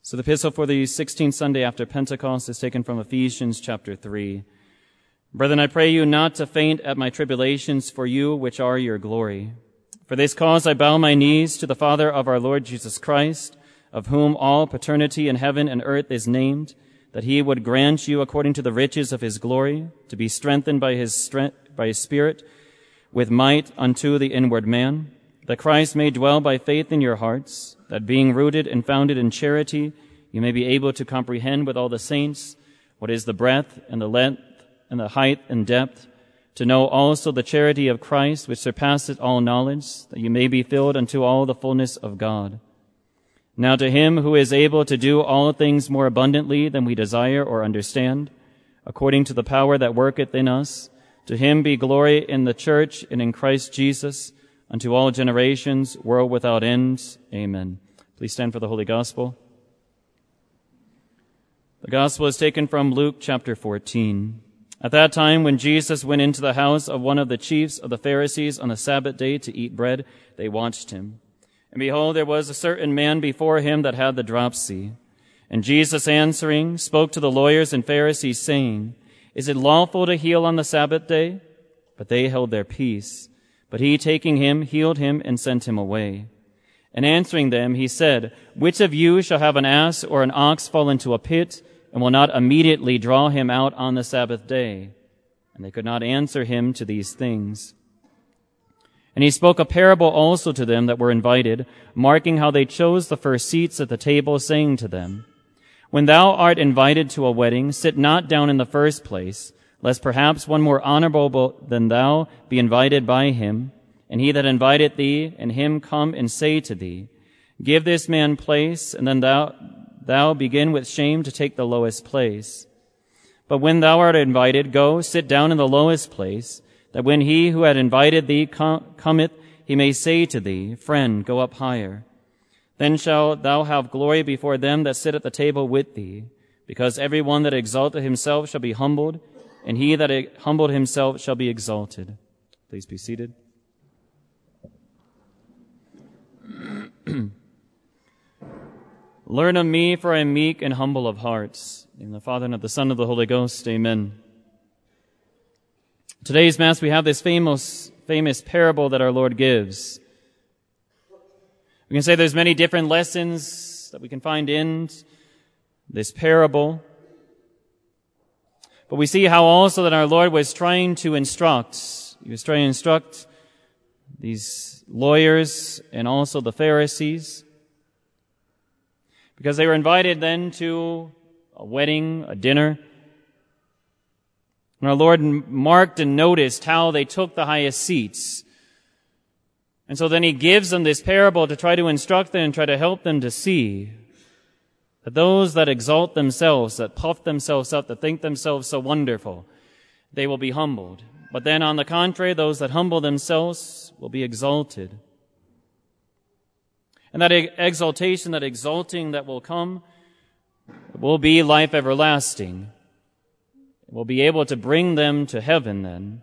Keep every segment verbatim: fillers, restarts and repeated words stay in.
So the epistle for the sixteenth Sunday after Pentecost is taken from Ephesians chapter three. Brethren, I pray you not to faint at my tribulations for you, which are your glory. For this cause I bow my knees to the Father of our Lord Jesus Christ, of whom all paternity in heaven and earth is named, that he would grant you, according to the riches of his glory, to be strengthened by his strength, by his Spirit, with might unto the inward man, that Christ may dwell by faith in your hearts, that being rooted and founded in charity, you may be able to comprehend with all the saints what is the breadth and the length and the height and depth, to know also the charity of Christ, which surpasseth all knowledge, that you may be filled unto all the fullness of God. Now to him who is able to do all things more abundantly than we desire or understand, according to the power that worketh in us, to him be glory in the church and in Christ Jesus, unto all generations, world without end. Amen. Please stand for the Holy Gospel. The Gospel is taken from Luke chapter fourteen. At that time, when Jesus went into the house of one of the chiefs of the Pharisees on the Sabbath day to eat bread, they watched him. And behold, there was a certain man before him that had the dropsy. And Jesus answering spoke to the lawyers and Pharisees, saying, Is it lawful to heal on the Sabbath day? But they held their peace. But he, taking him, healed him and sent him away. And answering them, he said, Which of you shall have an ass or an ox fall into a pit, and will not immediately draw him out on the Sabbath day? And they could not answer him to these things. And he spoke a parable also to them that were invited, marking how they chose the first seats at the table, saying to them, When thou art invited to a wedding, sit not down in the first place, lest perhaps one more honorable than thou be invited by him, and he that inviteth thee and him come and say to thee, Give this man place, and then thou thou begin with shame to take the lowest place. But when thou art invited, go, sit down in the lowest place, that when he who had invited thee com- cometh, he may say to thee, Friend, go up higher. Then shalt thou have glory before them that sit at the table with thee, because every one that exalteth himself shall be humbled, and he that humbled himself shall be exalted. Please be seated. Learn of me, for I am meek and humble of heart. In the Father, and of the Son, and of the Holy Ghost. Amen. Today's Mass, we have this famous, famous parable that our Lord gives. We can say there's many different lessons that we can find in this parable. But we see how also that our Lord was trying to instruct. He was trying to instruct these lawyers and also the Pharisees, because they were invited then to a wedding, a dinner. And our Lord marked and noticed how they took the highest seats. And so then he gives them this parable to try to instruct them and try to help them to see that those that exalt themselves, that puff themselves up, that think themselves so wonderful, they will be humbled. But then on the contrary, those that humble themselves will be exalted. And that exaltation, that exalting that will come, will be life everlasting. It will be able to bring them to heaven then.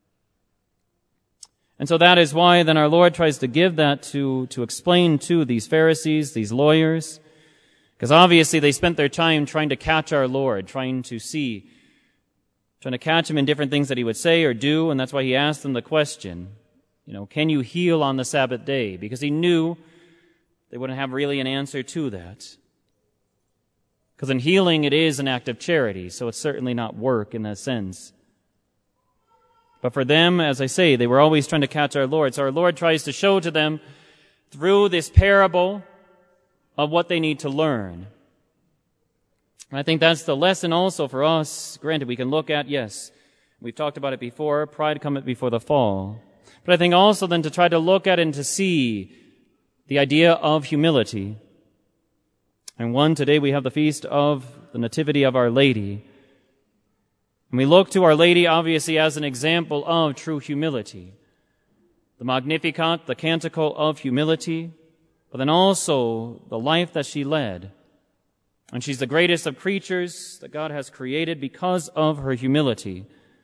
And so that is why then our Lord tries to give that to, to explain to these Pharisees, these lawyers, because obviously they spent their time trying to catch our Lord, trying to see, trying to catch him in different things that he would say or do, and that's why he asked them the question, you know, can you heal on the Sabbath day? Because he knew they wouldn't have really an answer to that. Because in healing, it is an act of charity, so it's certainly not work in that sense. But for them, as I say, they were always trying to catch our Lord. So our Lord tries to show to them through this parable of what they need to learn. And I think that's the lesson also for us. Granted, we can look at, yes, we've talked about it before, pride cometh before the fall. But I think also then to try to look at and to see the idea of humility. And one, today we have the feast of the Nativity of Our Lady. And we look to Our Lady obviously as an example of true humility. The Magnificat, the canticle of humility, but then also the life that she led. And she's the greatest of creatures that God has created because of her humility.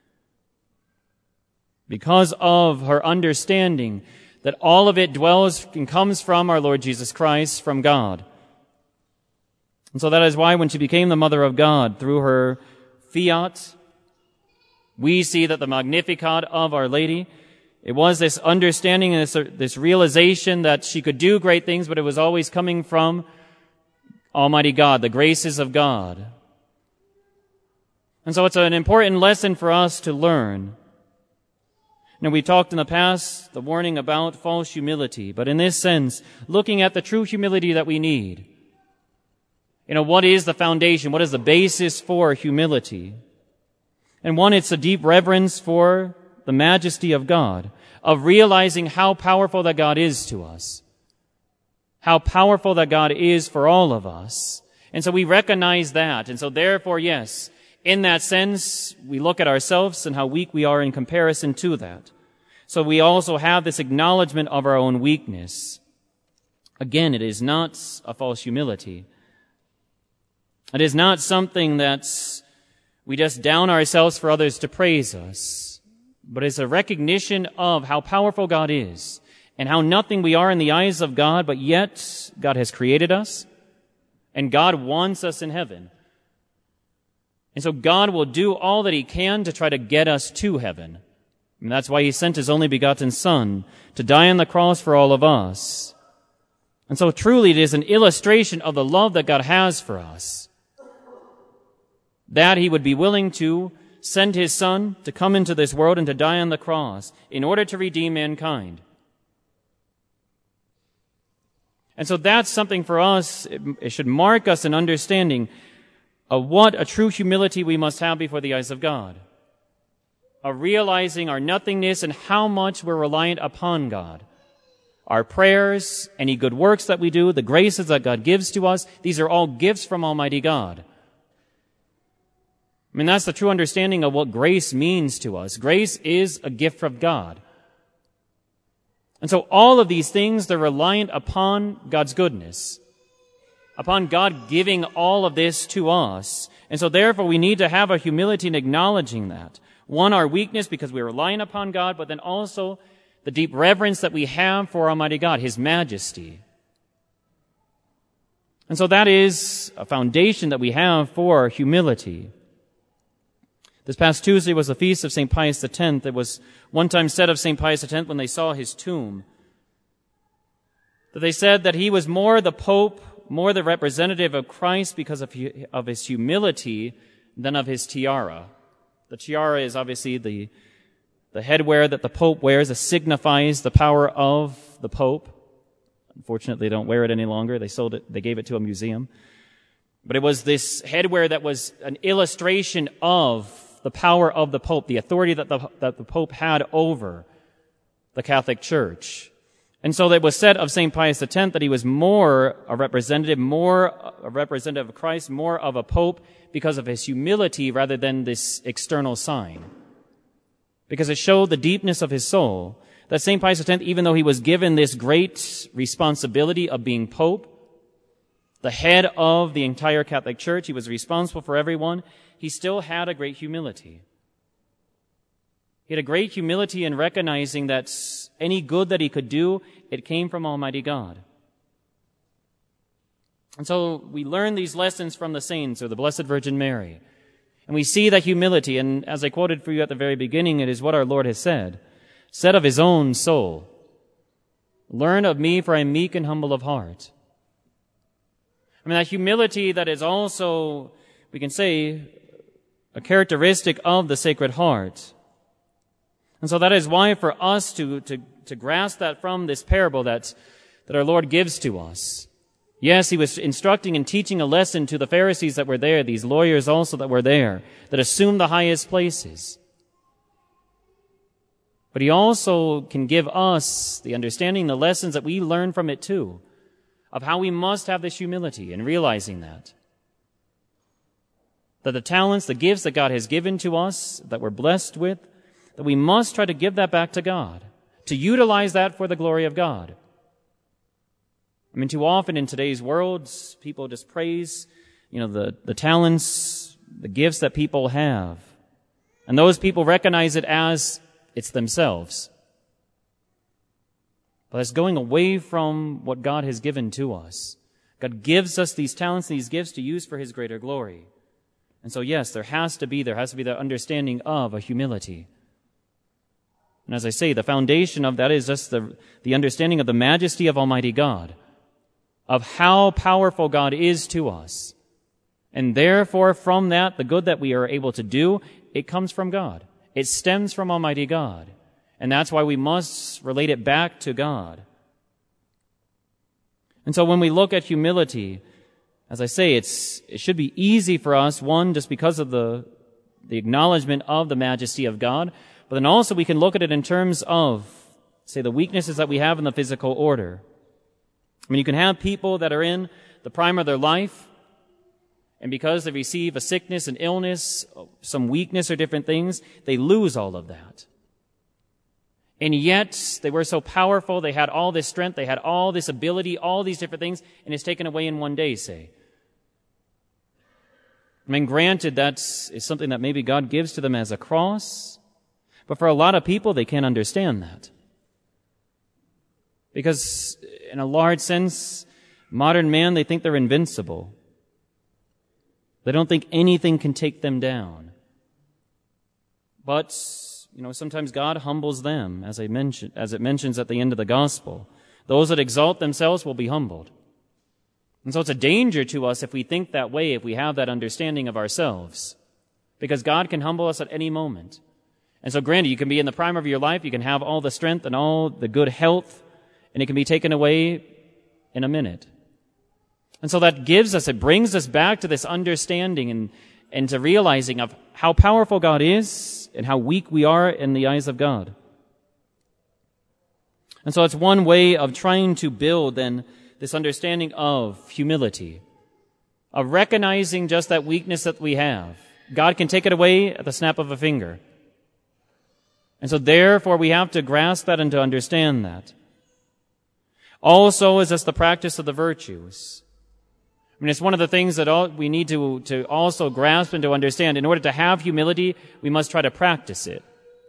Because of her understanding that all of it dwells and comes from our Lord Jesus Christ, from God. And so that is why when she became the Mother of God through her fiat, we see that the Magnificat of Our Lady, it was this understanding and this, this realization that she could do great things, but it was always coming from Almighty God, the graces of God. And so it's an important lesson for us to learn. Now, we talked in the past, the warning about false humility, but in this sense, looking at the true humility that we need. You know, what is the foundation? What is the basis for humility? And one, it's a deep reverence for the majesty of God, of realizing how powerful that God is to us, how powerful that God is for all of us. And so we recognize that. And so therefore, yes, in that sense, we look at ourselves and how weak we are in comparison to that. So we also have this acknowledgement of our own weakness. Again, it is not a false humility. It is not something that's we just down ourselves for others to praise us, but it's a recognition of how powerful God is and how nothing we are in the eyes of God, but yet God has created us and God wants us in heaven. And so God will do all that He can to try to get us to heaven. And that's why He sent His only begotten Son to die on the cross for all of us. And so truly it is an illustration of the love that God has for us, that He would be willing to send His Son to come into this world and to die on the cross in order to redeem mankind. And so that's something for us, it, it should mark us in understanding of what a true humility we must have before the eyes of God, of realizing our nothingness and how much we're reliant upon God. Our prayers, any good works that we do, the graces that God gives to us, these are all gifts from Almighty God. I mean, that's the true understanding of what grace means to us. Grace is a gift from God. And so all of these things, they're reliant upon God's goodness, upon God giving all of this to us. And so therefore we need to have a humility in acknowledging that. One, our weakness because we're relying upon God, but then also the deep reverence that we have for Almighty God, His majesty. And so that is a foundation that we have for humility. This past Tuesday was the feast of Saint Pius the tenth. It was one time said of Saint Pius the tenth when they saw his tomb, that they said that he was more the Pope, more the representative of Christ because of, of his humility than of his tiara. The tiara is obviously the, the headwear that the Pope wears. It signifies the power of the Pope. Unfortunately, they don't wear it any longer. They sold it, they gave it to a museum. But it was this headwear that was an illustration of the power of the Pope, the authority that the, that the Pope had over the Catholic Church. And so it was said of Saint Pius the tenth that he was more a representative, more a representative of Christ, more of a Pope because of his humility rather than this external sign. Because it showed the deepness of his soul, that Saint Pius the tenth, even though he was given this great responsibility of being Pope, the head of the entire Catholic Church, he was responsible for everyone, he still had a great humility. He had a great humility in recognizing that any good that he could do, it came from Almighty God. And so we learn these lessons from the saints or the Blessed Virgin Mary. And we see that humility, and as I quoted for you at the very beginning, it is what our Lord has said, said of his own soul, "Learn of me, for I am meek and humble of heart." I mean, that humility that is also, we can say, a characteristic of the Sacred Heart. And so that is why for us to, to, to grasp that from this parable that, that our Lord gives to us. Yes, he was instructing and teaching a lesson to the Pharisees that were there, these lawyers also that were there, that assumed the highest places. But he also can give us the understanding, the lessons that we learn from it too, of how we must have this humility and realizing that. That the talents, the gifts that God has given to us, that we're blessed with, that we must try to give that back to God, to utilize that for the glory of God. I mean, too often in today's world, people just praise, you know, the, the talents, the gifts that people have. And those people recognize it as it's themselves. But it's going away from what God has given to us. God gives us these talents, these gifts to use for His greater glory. And so, yes, there has to be, there has to be the understanding of a humility. And as I say, the foundation of that is just the, the understanding of the majesty of Almighty God, of how powerful God is to us. And therefore, from that, the good that we are able to do, it comes from God. It stems from Almighty God. And that's why we must relate it back to God. And so when we look at humility, as I say, it's, it should be easy for us, one, just because of the, the acknowledgement of the majesty of God, but then also we can look at it in terms of, say, the weaknesses that we have in the physical order. I mean, you can have people that are in the prime of their life, and because they receive a sickness, an illness, some weakness or different things, they lose all of that. And yet, they were so powerful, they had all this strength, they had all this ability, all these different things, and it's taken away in one day, say. I mean, granted, that is something that maybe God gives to them as a cross, but for a lot of people, they can't understand that. Because, in a large sense, modern man, they think they're invincible. They don't think anything can take them down. But, you know, sometimes God humbles them, as I mentioned, as it mentions at the end of the gospel. Those that exalt themselves will be humbled. And so it's a danger to us if we think that way, if we have that understanding of ourselves. Because God can humble us at any moment. And so granted, you can be in the prime of your life, you can have all the strength and all the good health, and it can be taken away in a minute. And so that gives us, it brings us back to this understanding and, and to realizing of how powerful God is and how weak we are in the eyes of God. And so it's one way of trying to build then this understanding of humility, of recognizing just that weakness that we have. God can take it away at the snap of a finger. And so therefore we have to grasp that and to understand that. Also is this the practice of the virtues. I mean, it's one of the things that all, we need to, to also grasp and to understand. In order to have humility, we must try to practice it.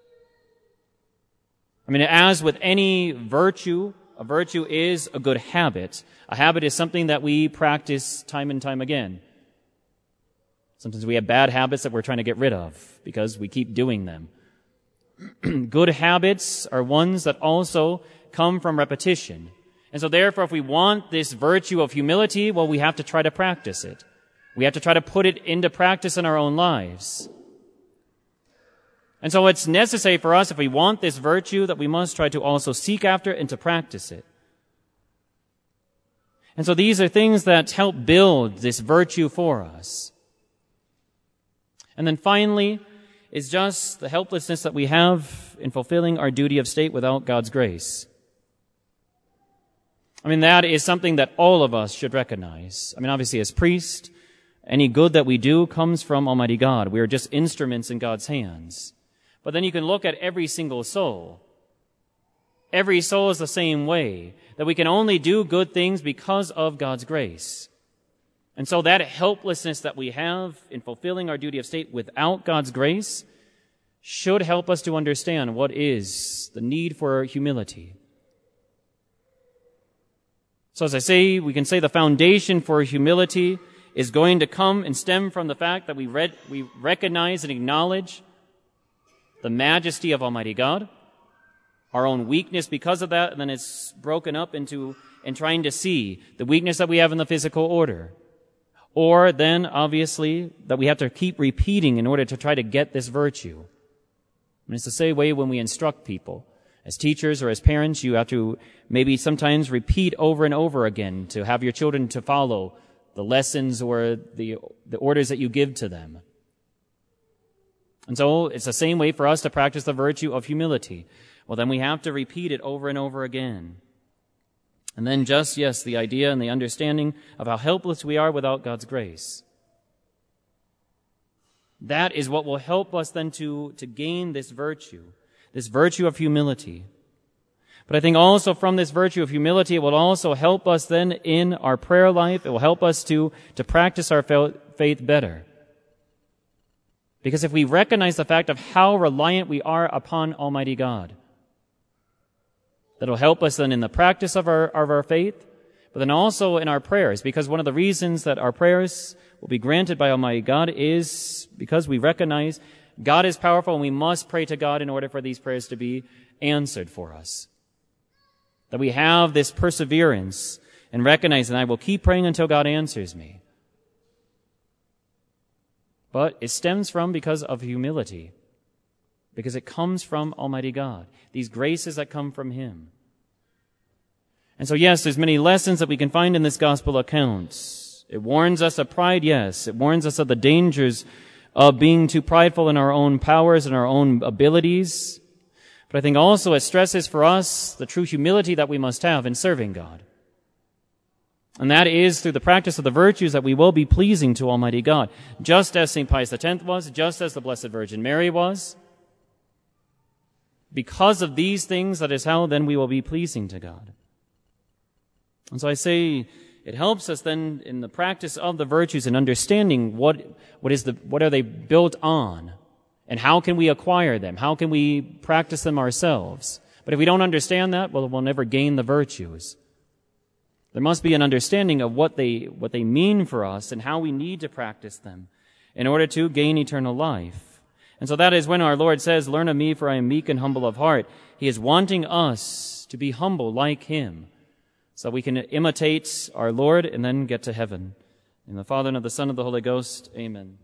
I mean, as with any virtue, a virtue is a good habit. A habit is something that we practice time and time again. Sometimes we have bad habits that we're trying to get rid of because we keep doing them. Good habits are ones that also come from repetition. And so therefore, if we want this virtue of humility, well, we have to try to practice it. We have to try to put it into practice in our own lives. And so it's necessary for us, if we want this virtue, that we must try to also seek after and to practice it. And so these are things that help build this virtue for us. And then finally, is just the helplessness that we have in fulfilling our duty of state without God's grace. I mean, that is something that all of us should recognize. I mean, obviously, as priests, any good that we do comes from Almighty God. We are just instruments in God's hands. But then you can look at every single soul. Every soul is the same way, that we can only do good things because of God's grace. And so that helplessness that we have in fulfilling our duty of state without God's grace should help us to understand what is the need for humility. So as I say, we can say the foundation for humility is going to come and stem from the fact that we read, we recognize and acknowledge the majesty of Almighty God, our own weakness because of that, and then it's broken up into and trying to see the weakness that we have in the physical order. Or then, obviously, that we have to keep repeating in order to try to get this virtue. And it's the same way when we instruct people. As teachers or as parents, you have to maybe sometimes repeat over and over again to have your children to follow the lessons or the, the orders that you give to them. And so it's the same way for us to practice the virtue of humility. Well, then we have to repeat it over and over again. And then just, yes, the idea and the understanding of how helpless we are without God's grace. That is what will help us then to, to gain this virtue. This virtue of humility. But I think also from this virtue of humility, it will also help us then in our prayer life. It will help us to, to practice our faith better. Because if we recognize the fact of how reliant we are upon Almighty God, that will help us then in the practice of our, of our faith, but then also in our prayers, because one of the reasons that our prayers will be granted by Almighty God is because we recognize God is powerful and we must pray to God in order for these prayers to be answered for us. That we have this perseverance and recognize that I will keep praying until God answers me. But it stems from because of humility, because it comes from Almighty God, these graces that come from Him. And so yes, there's many lessons that we can find in this gospel account. It warns us of pride, yes. It warns us of the dangers of being too prideful in our own powers and our own abilities. But I think also it stresses for us the true humility that we must have in serving God. And that is through the practice of the virtues that we will be pleasing to Almighty God, just as Saint Pius X was, just as the Blessed Virgin Mary was. Because of these things, that is how then we will be pleasing to God. And so I say it helps us then in the practice of the virtues and understanding what, what is the, what are they built on and how can we acquire them? How can we practice them ourselves? But if we don't understand that, well, we'll never gain the virtues. There must be an understanding of what they, what they mean for us and how we need to practice them in order to gain eternal life. And so that is when our Lord says, "Learn of me, for I am meek and humble of heart." He is wanting us to be humble like Him, so we can imitate our Lord and then get to heaven. In the Father, and of the Son, and of the Holy Ghost, amen.